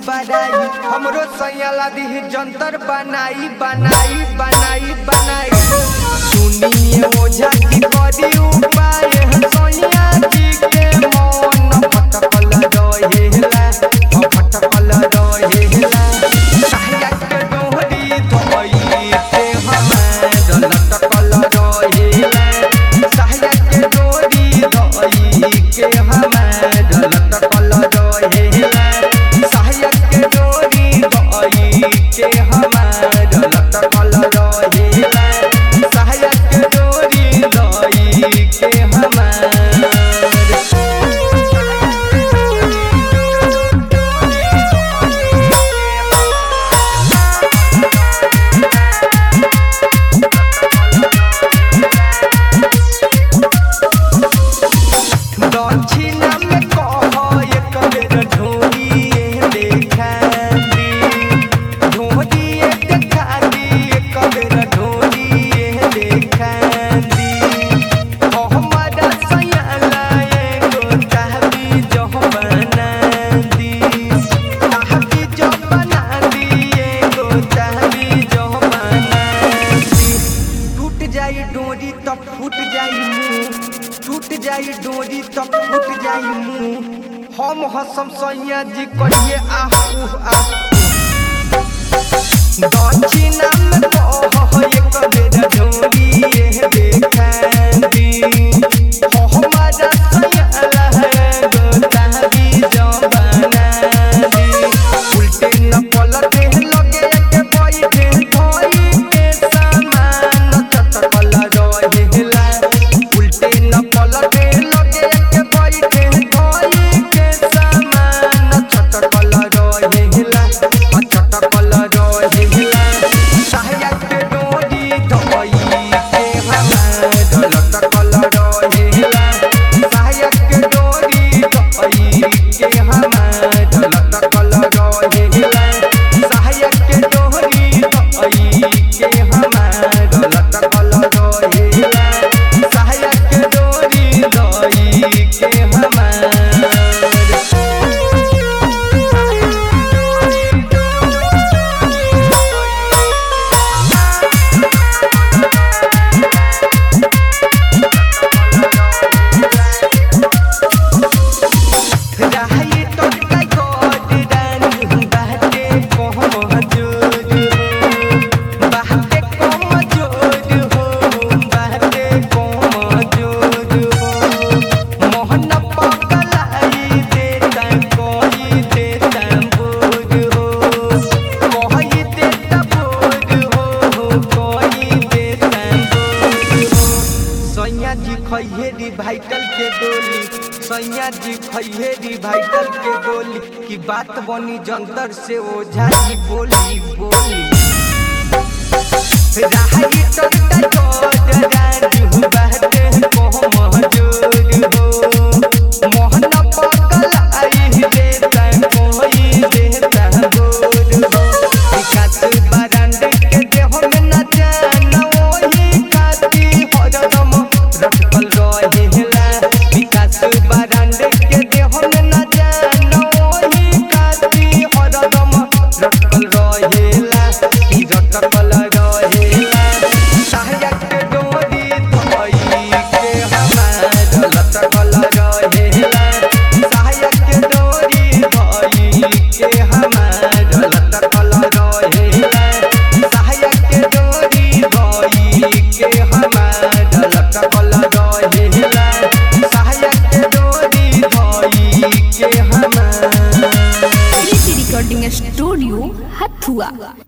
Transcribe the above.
बड़ाई हमरो सैयाला दी जंतर बनाई बनाई बनाई बनाई सुनिए ओझा की करी उपाय सैया जी के मन फटकल रहेला फटकल रहेला सैया के डोहरी धोई के हमार लटकल रहेला सैया के डोरी धोई के हमार लटकल रहेला सैया के डोरी धोई के हमार लटकल रहेला सैया के डोरी धोई के हमार दक्षिणा में कह एक बेर ढोरी देखा दी ढोरी देखा दी एक बेर ढोरी देखा दी हमारा सयाला एगो चाहबी जो बना दी चाहबी जो बना दी एगो चाहबी जो बना दी टूट जाई डोरी तो फूट जाई मुँह टूट जाई डोरी तब फूट जाई मुँह हम हसम सैया जी कहिए आहू आहू दक्षिणा में कह एक बेर ढोरी देखा दी हमारा सैयाला एगो चाहबी जो बना दी उल्टे न पलटे लगे के बैठे धोई के सामान चटकल रहेला उल्टे न पलटे लगे के बैठे धोई के सामान चटकल रहेला चटकल रहेला सैया के डोरी धोई के हमार लटकल रहेला सैया के डोरी धोई के हमार लटकल रहेला सैया के डोरी धोई के हमार लटकल रहेला सैया के डोरी धोई के हमार रही तो काय गोद दानी बाटे कमजोर हो बाटे कमजोर हो बाटे कमजोर हो मोहन पगलाई देता कोई देता बोर हो कोई देता बोर हो कोई देता बोर हो सैया जी खइहे रिवाइटल के गोली सैया जी खइहे रिवाइटल के गोली की बात बनी जंतर से ओझा जी बोली बोली राही टंटा गोद रानी बाटे कमजोर हो मोहन पगलाई देता कोई देता बोर हो विकास बरांड के देह में न जाना ओही खाती हरदम रटकल रहेला विकास बरांड के देह में न जाना ओही खाती हरदम रटकल रहेला की रटकल रहेला सैया के डोरी धोई के हमार लटकल रहेला सैया के डोरी धोई के हमार लटकल रहेला सैया के डोरी धोई के हमार लटकल रहेला सैया के डोरी धोई के हमार रिकॉर्डिंग स्टूडियो हथुआ।